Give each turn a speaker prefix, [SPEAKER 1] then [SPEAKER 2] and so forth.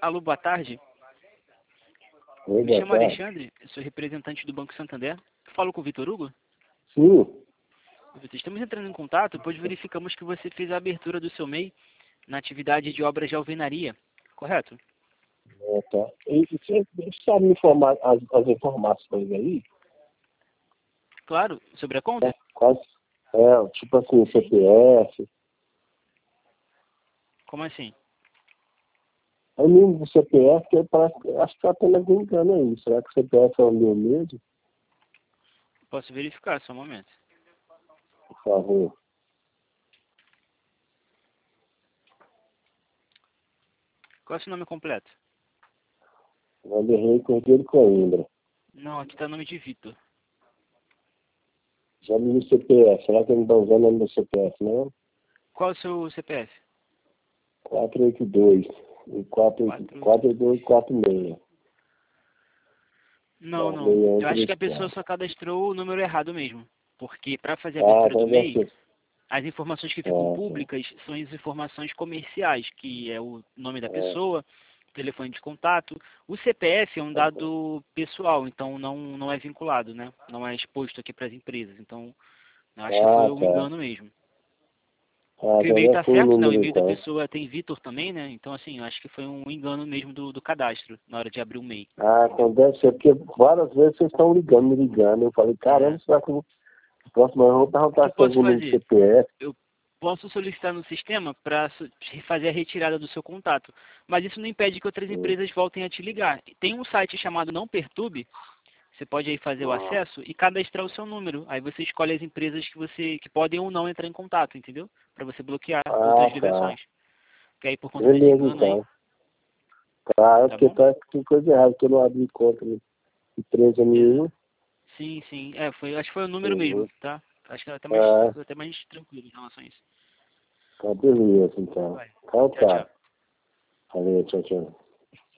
[SPEAKER 1] Alô, boa tarde.
[SPEAKER 2] Oi,
[SPEAKER 1] Me
[SPEAKER 2] boa
[SPEAKER 1] chamo
[SPEAKER 2] tarde.
[SPEAKER 1] Alexandre, sou representante do Banco Santander. Falo com o Vitor Hugo.
[SPEAKER 2] Sim.
[SPEAKER 1] Vitor, estamos entrando em contato, pois verificamos que você fez a abertura do seu MEI na atividade de obras de alvenaria, correto?
[SPEAKER 2] Tá. E você sabe me informar as informações aí?
[SPEAKER 1] Claro, sobre a conta?
[SPEAKER 2] Quais, tipo assim, CPF.
[SPEAKER 1] Como assim?
[SPEAKER 2] É o número do CPF, que acho que apenas me engano aí. Será que o CPF é o meu mesmo?
[SPEAKER 1] Posso verificar, só um momento.
[SPEAKER 2] Por favor.
[SPEAKER 1] Qual é o seu nome completo?
[SPEAKER 2] Vanderlei Cordeiro Coimbra.
[SPEAKER 1] Não, aqui está o nome de Vitor.
[SPEAKER 2] Já vi o CPF. Será que eu não estou usando o nome do CPF, não?
[SPEAKER 1] Qual é o seu CPF?
[SPEAKER 2] 482 e
[SPEAKER 1] 4.
[SPEAKER 2] 4246.
[SPEAKER 1] Não, não. Eu acho que a pessoa
[SPEAKER 2] 6134.
[SPEAKER 1] só cadastrou o número errado mesmo. Porque para fazer a
[SPEAKER 2] Ah,
[SPEAKER 1] abertura do
[SPEAKER 2] então deve
[SPEAKER 1] MEI,
[SPEAKER 2] ser.
[SPEAKER 1] as informações que ficam
[SPEAKER 2] Ah,
[SPEAKER 1] públicas são as informações comerciais, que é o nome da
[SPEAKER 2] tá.
[SPEAKER 1] pessoa, telefone de contato. O CPF é um dado pessoal, então não é vinculado, né? Não é exposto aqui para as empresas. Então, eu acho que foi
[SPEAKER 2] Ah,
[SPEAKER 1] um
[SPEAKER 2] tá.
[SPEAKER 1] engano mesmo.
[SPEAKER 2] Ah,
[SPEAKER 1] Porque o
[SPEAKER 2] então
[SPEAKER 1] e-mail
[SPEAKER 2] deve
[SPEAKER 1] está
[SPEAKER 2] ser o
[SPEAKER 1] certo, né? O
[SPEAKER 2] número,
[SPEAKER 1] e-mail da
[SPEAKER 2] então.
[SPEAKER 1] pessoa tem Vitor também, né? Então, assim, eu acho que foi um engano mesmo do cadastro na hora de abrir o MEI.
[SPEAKER 2] Ah, então deve ser, porque várias vezes vocês estão ligando, me ligando. Eu falei, caramba,
[SPEAKER 1] É.
[SPEAKER 2] será que eu próximo eu vou
[SPEAKER 1] O que
[SPEAKER 2] perguntar
[SPEAKER 1] eu
[SPEAKER 2] se tem
[SPEAKER 1] posso
[SPEAKER 2] algum número de
[SPEAKER 1] fazer?
[SPEAKER 2] CPF?
[SPEAKER 1] Eu posso solicitar no sistema para fazer a retirada do seu contato. Mas isso não impede que outras
[SPEAKER 2] Hum.
[SPEAKER 1] empresas voltem a te ligar. Tem um site chamado Não Perturbe, você pode aí fazer o
[SPEAKER 2] Ah,
[SPEAKER 1] acesso e cadastrar o seu número. Aí você escolhe as empresas que podem ou não entrar em contato, entendeu? Para você bloquear
[SPEAKER 2] ah,
[SPEAKER 1] outras
[SPEAKER 2] tá.
[SPEAKER 1] ligações. Porque aí por conta desse
[SPEAKER 2] Beleza,
[SPEAKER 1] engano aí,
[SPEAKER 2] então. Tá, é
[SPEAKER 1] tá
[SPEAKER 2] porque
[SPEAKER 1] bom?
[SPEAKER 2] tá, tem coisa errada, que eu não abri conta de empresa nenhuma.
[SPEAKER 1] Sim, sim. Acho que foi o número mesmo,
[SPEAKER 2] Beleza.
[SPEAKER 1] tá? Acho que é
[SPEAKER 2] Ah,
[SPEAKER 1] ficou até mais tranquilo em relação a isso.
[SPEAKER 2] tá, beleza, então.
[SPEAKER 1] Vai.
[SPEAKER 2] Então
[SPEAKER 1] Tchau,
[SPEAKER 2] tá.
[SPEAKER 1] tchau.
[SPEAKER 2] Valeu, tchau, tchau.